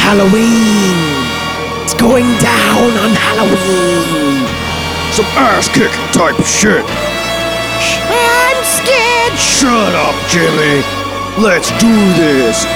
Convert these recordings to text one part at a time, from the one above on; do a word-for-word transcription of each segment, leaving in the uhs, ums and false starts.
Halloween. It's going down on Halloween. Some ass-kicking type of shit. I'm scared. Shut up, Jimmy. Let's do this.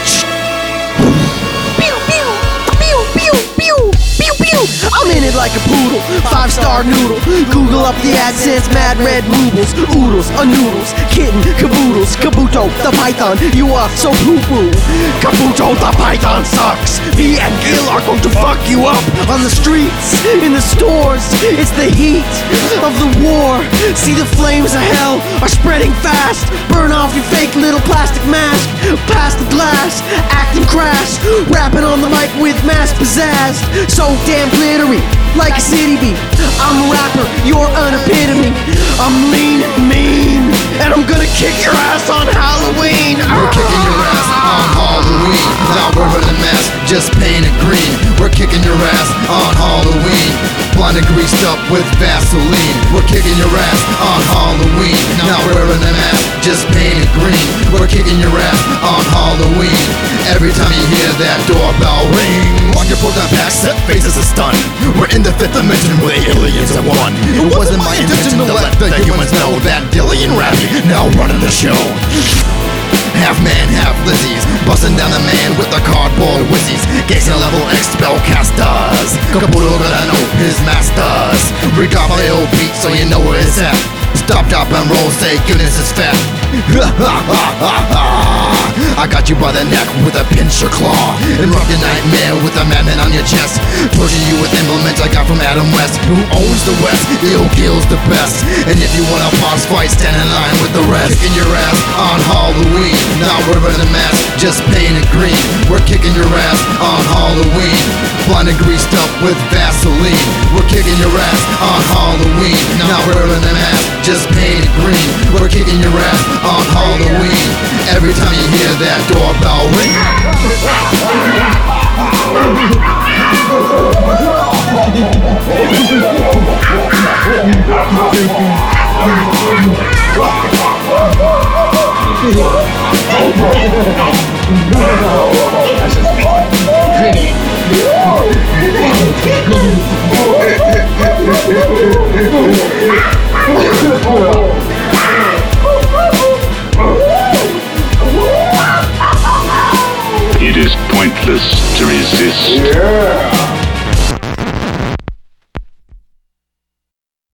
Pew, pew, pew, pew, pew, pew, pew. I'm in it like a poodle, five-star noodle. Google up the AdSense, mad red rubles, oodles, a noodles, kitten, caboodles, Kabuto, the python, you are so poo-poo. Kabuto, the python sucks. Me and Gil are going to fuck you up on the streets, in the stores. It's the heat of the war. See, the flames of hell are spreading fast. Burn off your fake little plastic mask. Past the glass, acting crass, rapping on the mic with mass pizzazz. So damn glittery, like a city beat. I'm a rapper, you're an epitome. I'm lean and mean, and I'm gonna kick your ass on Halloween. We're kicking your ass on Halloween. Now we're running mask, just painted green. We're kicking your ass on Halloween. Blind and greased up with Vaseline. We're kicking your ass on Halloween. Now we're in a mask, just painted green. We're kicking your ass on Halloween. Every time you hear that doorbell ring, walk your pull down back, set faces are stunned. We're in the fifth dimension where the aliens have won. It wasn't my intention to let the humans know that Dilly and Ravi now running the show. Half man, half Lizzies, busting down the man with the cardboard whizzies. Gazing level X spellcasters. Kabuto gotta know his masters. Redraw my old beat so you know where it's at. Stop, drop, and roll, say goodness it's fat. I got you by the neck with a pincher claw, and rock your nightmare with a madman on your chest. Torture you with implements I got from Adam West, who owns the West, ill kills the best. And if you want a boss fight, stand in line with the rest. Kicking your ass on Halloween. Now we're in a mask, just painted green. We're kicking your ass on Halloween. Blind and greased up with Vaseline. We're kicking your ass on Halloween. Now we're in a mask, just painted green. We're kicking your ass on Halloween. Every time you hear that doorbell ring. It is pointless to resist. Yeah.